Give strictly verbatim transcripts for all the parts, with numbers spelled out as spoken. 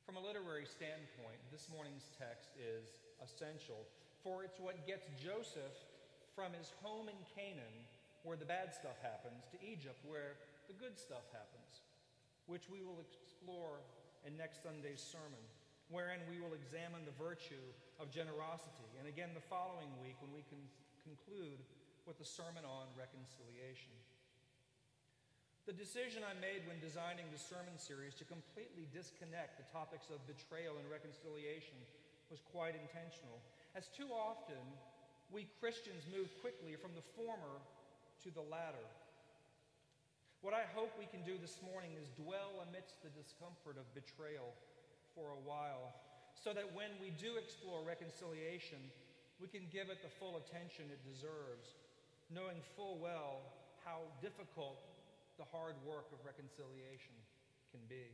From a literary standpoint, this morning's text is essential, for it's what gets Joseph from his home in Canaan, where the bad stuff happens, to Egypt, where the good stuff happens, which we will explore in next Sunday's sermon, wherein we will examine the virtue of generosity, and again the following week when we can conclude with the sermon on reconciliation. The decision I made when designing the sermon series to completely disconnect the topics of betrayal and reconciliation was quite intentional, as too often we Christians move quickly from the former to the latter. What I hope we can do this morning is dwell amidst the discomfort of betrayal for a while, so that when we do explore reconciliation, we can give it the full attention it deserves, knowing full well how difficult the hard work of reconciliation can be.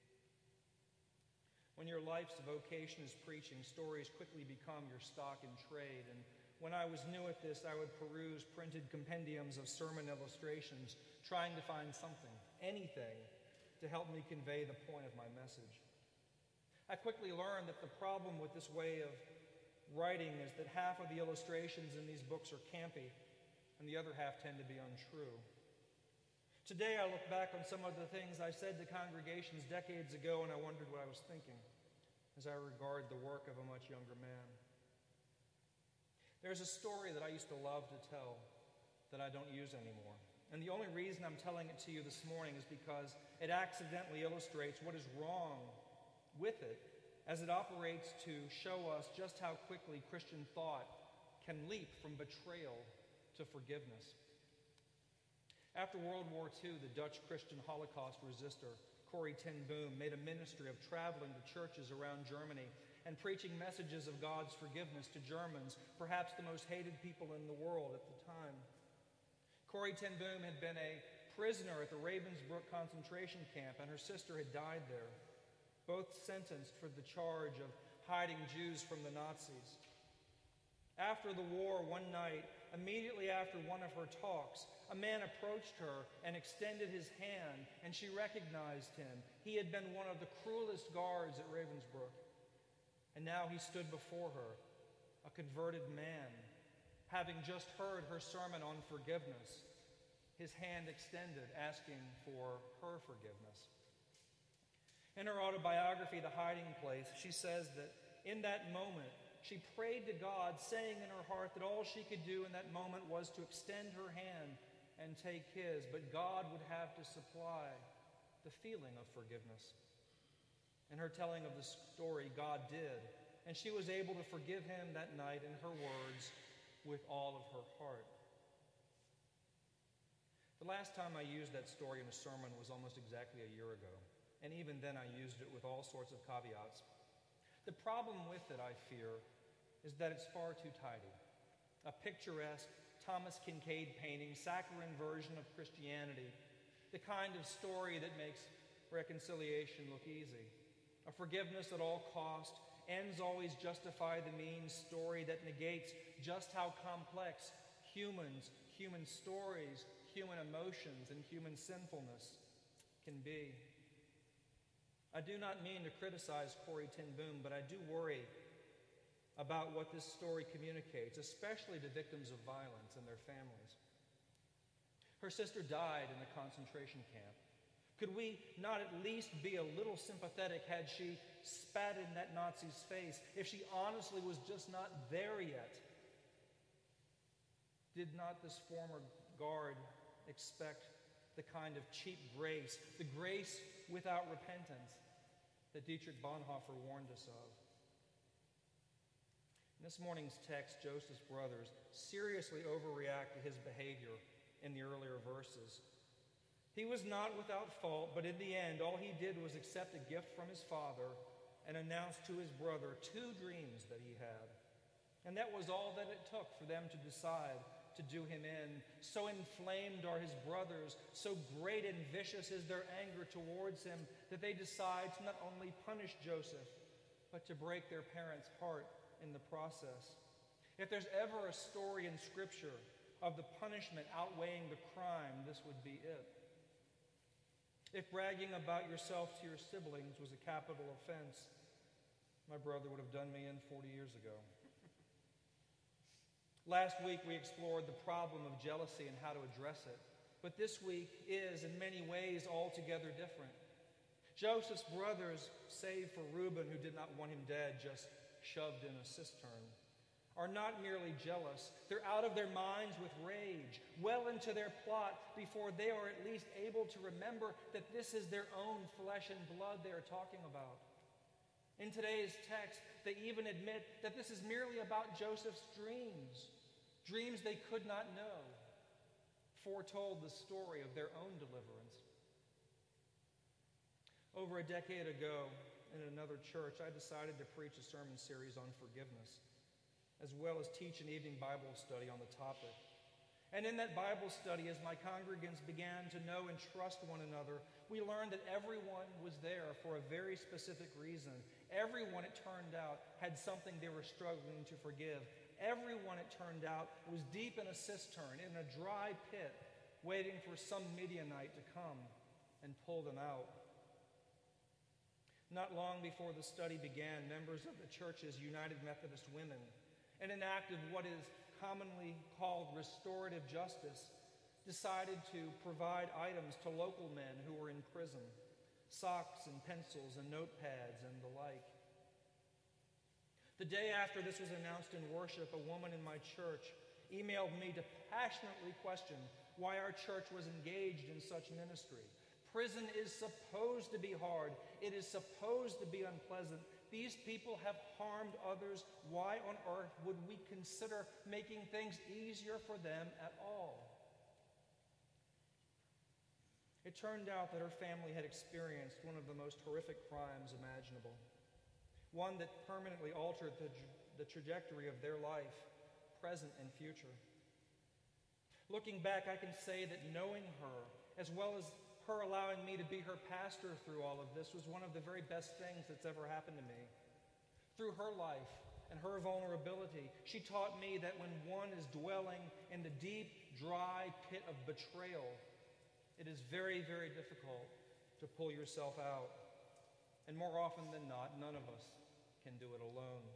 When your life's vocation is preaching, stories quickly become your stock in trade. And when I was new at this, I would peruse printed compendiums of sermon illustrations, trying to find something, anything, to help me convey the point of my message. I quickly learned that the problem with this way of writing is that half of the illustrations in these books are campy, and the other half tend to be untrue. Today I look back on some of the things I said to congregations decades ago, and I wondered what I was thinking as I regard the work of a much younger man. There's a story that I used to love to tell that I don't use anymore. And the only reason I'm telling it to you this morning is because it accidentally illustrates what is wrong with it as it operates to show us just how quickly Christian thought can leap from betrayal to forgiveness. After World War Two, the Dutch Christian Holocaust resistor, Corrie ten Boom, made a ministry of traveling to churches around Germany and preaching messages of God's forgiveness to Germans, perhaps the most hated people in the world at the time. Corrie ten Boom had been a prisoner at the Ravensbrück concentration camp, and her sister had died there, both sentenced for the charge of hiding Jews from the Nazis. After the war, one night, immediately after one of her talks, a man approached her and extended his hand, and she recognized him. He had been one of the cruelest guards at Ravensbrück, and now he stood before her, a converted man, having just heard her sermon on forgiveness, his hand extended, asking for her forgiveness. In her autobiography, The Hiding Place, she says that in that moment, she prayed to God, saying in her heart that all she could do in that moment was to extend her hand and take his, but God would have to supply the feeling of forgiveness. In her telling of the story, God did, and she was able to forgive him that night, in her words, with all of her heart. The last time I used that story in a sermon was almost exactly a year ago, and even then I used it with all sorts of caveats. The problem with it, I fear, is that it's far too tidy. A picturesque Thomas Kinkade painting, saccharine version of Christianity, the kind of story that makes reconciliation look easy. A forgiveness at all cost, ends always justify the means story that negates just how complex humans, human stories, human emotions, and human sinfulness can be. I do not mean to criticize Corrie ten Boom, but I do worry about what this story communicates, especially to victims of violence and their families. Her sister died in a concentration camp. Could we not at least be a little sympathetic had she spat in that Nazi's face, if she honestly was just not there yet? Did not this former guard expect the kind of cheap grace, the grace without repentance that Dietrich Bonhoeffer warned us of? In this morning's text, Joseph's brothers seriously overreact to his behavior in the earlier verses. He was not without fault, but in the end, all he did was accept a gift from his father and announce to his brother two dreams that he had. And that was all that it took for them to decide to do him in. So inflamed are his brothers, so great and vicious is their anger towards him, that they decide to not only punish Joseph, but to break their parents' heart in the process. If there's ever a story in Scripture of the punishment outweighing the crime, this would be it. If bragging about yourself to your siblings was a capital offense, my brother would have done me in forty years ago. Last week we explored the problem of jealousy and how to address it. But this week is, in many ways, altogether different. Joseph's brothers, save for Reuben, who did not want him dead, just shoved in a cistern, are not merely jealous. They're out of their minds with rage, well into their plot before they are at least able to remember that this is their own flesh and blood they are talking about. In today's text, they even admit that this is merely about Joseph's dreams, dreams they could not know, foretold the story of their own deliverance. Over a decade ago, in another church, I decided to preach a sermon series on forgiveness, as well as teach an evening Bible study on the topic. And in that Bible study, as my congregants began to know and trust one another, we learned that everyone was there for a very specific reason. Everyone, it turned out, had something they were struggling to forgive. Everyone, it turned out, was deep in a cistern, in a dry pit, waiting for some Midianite to come and pull them out. Not long before the study began, members of the church's United Methodist Women, in an act of what is commonly called restorative justice, decided to provide items to local men who were in prison, socks and pencils and notepads and the like. The day after this was announced in worship, a woman in my church emailed me to passionately question why our church was engaged in such ministry. Prison is supposed to be hard. It is supposed to be unpleasant. These people have harmed others. Why on earth would we consider making things easier for them at all? It turned out that her family had experienced one of the most horrific crimes imaginable, one that permanently altered the, the trajectory of their life, present and future. Looking back, I can say that knowing her, as well as her allowing me to be her pastor through all of this, was one of the very best things that's ever happened to me. Through her life and her vulnerability, she taught me that when one is dwelling in the deep, dry pit of betrayal, it is very, very difficult to pull yourself out. And more often than not, none of us can do it alone.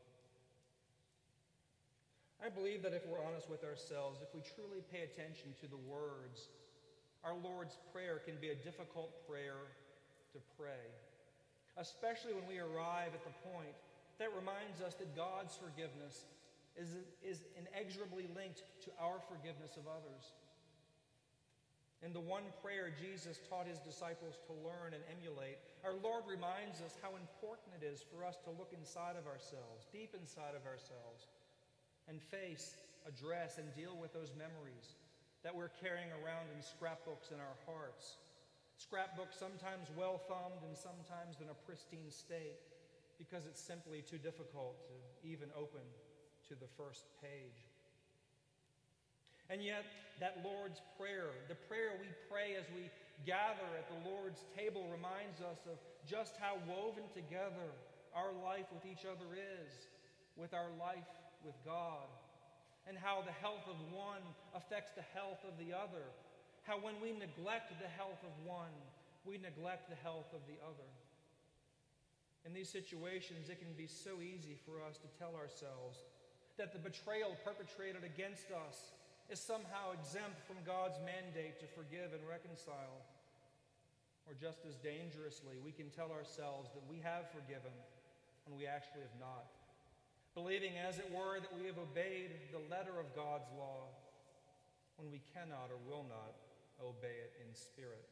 I believe that if we're honest with ourselves, if we truly pay attention to the words, our Lord's Prayer can be a difficult prayer to pray, especially when we arrive at the point that reminds us that God's forgiveness is, is inexorably linked to our forgiveness of others. In the one prayer Jesus taught his disciples to learn and emulate, our Lord reminds us how important it is for us to look inside of ourselves, deep inside of ourselves, and face, address, and deal with those memories that we're carrying around in scrapbooks in our hearts. Scrapbooks sometimes well-thumbed and sometimes in a pristine state because it's simply too difficult to even open to the first page. And yet, that Lord's Prayer, the prayer we pray as we gather at the Lord's table, reminds us of just how woven together our life with each other is, with our life with God, and how the health of one affects the health of the other, how when we neglect the health of one, we neglect the health of the other. In these situations, it can be so easy for us to tell ourselves that the betrayal perpetrated against us is somehow exempt from God's mandate to forgive and reconcile. Or just as dangerously, we can tell ourselves that we have forgiven when we actually have not, believing, as it were, that we have obeyed the letter of God's law when we cannot or will not obey it in spirit.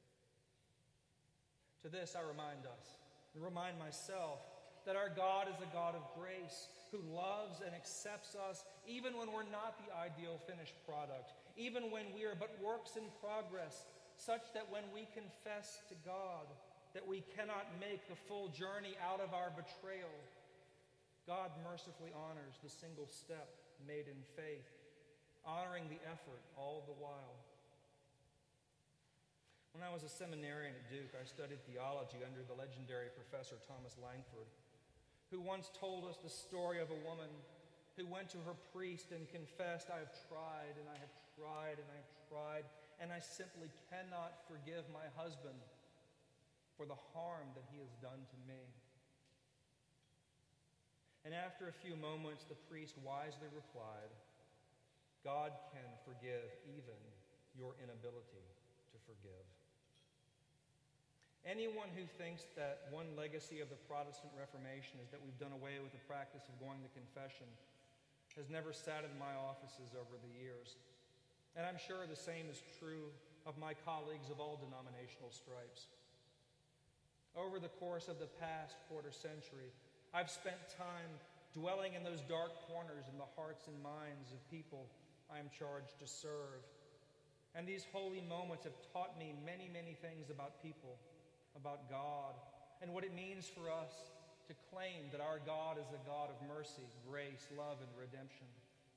To this I remind us, and remind myself, that our God is a God of grace, who loves and accepts us even when we're not the ideal finished product, even when we are but works in progress, such that when we confess to God that we cannot make the full journey out of our betrayal, God mercifully honors the single step made in faith, honoring the effort all the while. When I was a seminarian at Duke, I studied theology under the legendary Professor Thomas Langford, who once told us the story of a woman who went to her priest and confessed, "I have tried and I have tried and I have tried, and I simply cannot forgive my husband for the harm that he has done to me. And after a few moments, the priest wisely replied, God can forgive even your inability to forgive. Anyone who thinks that one legacy of the Protestant Reformation is that we've done away with the practice of going to confession has never sat in my offices over the years. And I'm sure the same is true of my colleagues of all denominational stripes. Over the course of the past quarter century, I've spent time dwelling in those dark corners in the hearts and minds of people I am charged to serve. And these holy moments have taught me many, many things about people, about God, and what it means for us to claim that our God is a God of mercy, grace, love, and redemption.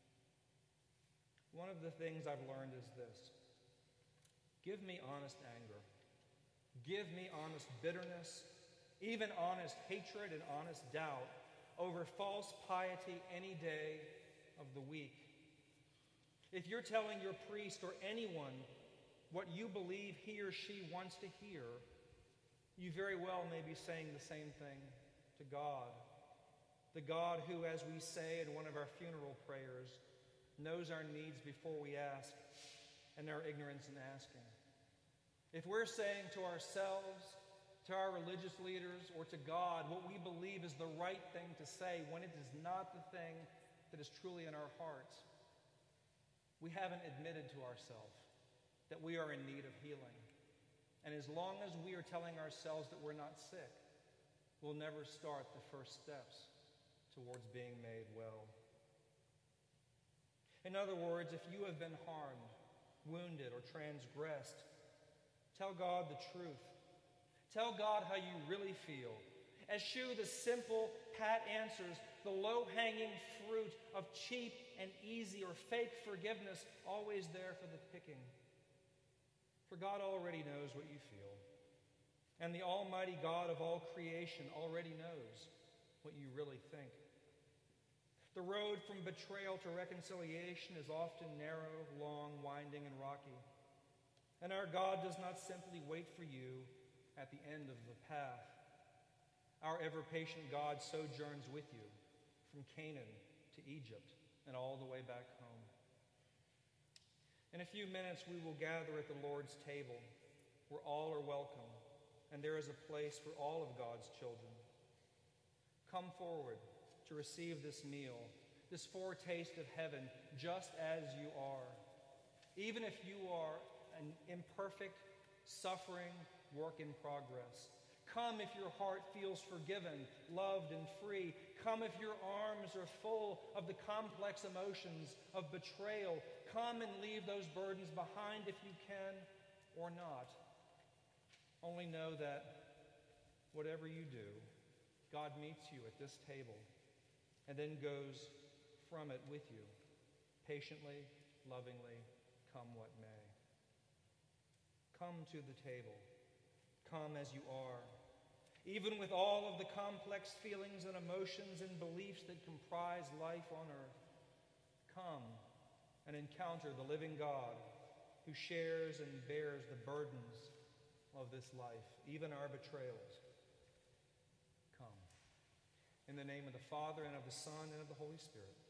One of the things I've learned is this: give me honest anger. Give me honest bitterness, even honest hatred and honest doubt over false piety any day of the week. If you're telling your priest or anyone what you believe he or she wants to hear, you very well may be saying the same thing to God. The God who, as we say in one of our funeral prayers, knows our needs before we ask and our ignorance in asking. If we're saying to ourselves, to our religious leaders, or to God what we believe is the right thing to say when it is not the thing that is truly in our hearts, we haven't admitted to ourselves that we are in need of healing. And as long as we are telling ourselves that we're not sick, we'll never start the first steps towards being made well. In other words, if you have been harmed, wounded, or transgressed, tell God the truth. Tell God how you really feel. Eschew the simple, pat answers, the low-hanging fruit of cheap and easy or fake forgiveness, always there for the picking. For God already knows what you feel. And the Almighty God of all creation already knows what you really think. The road from betrayal to reconciliation is often narrow, long, winding, and rocky. And our God does not simply wait for you at the end of the path. Our ever-patient God sojourns with you from Canaan to Egypt and all the way back home. In a few minutes, we will gather at the Lord's table, where all are welcome, and there is a place for all of God's children. Come forward to receive this meal, this foretaste of heaven, just as you are. Even if you are an imperfect, suffering work in progress. Come if your heart feels forgiven, loved, and free. Come if your arms are full of the complex emotions of betrayal. Come and leave those burdens behind if you can or not. Only know that whatever you do, God meets you at this table and then goes from it with you, patiently, lovingly, come what may. Come to the table. Come as you are, even with all of the complex feelings and emotions and beliefs that comprise life on earth. Come and encounter the living God who shares and bears the burdens of this life, even our betrayals. Come. In the name of the Father, and of the Son, and of the Holy Spirit.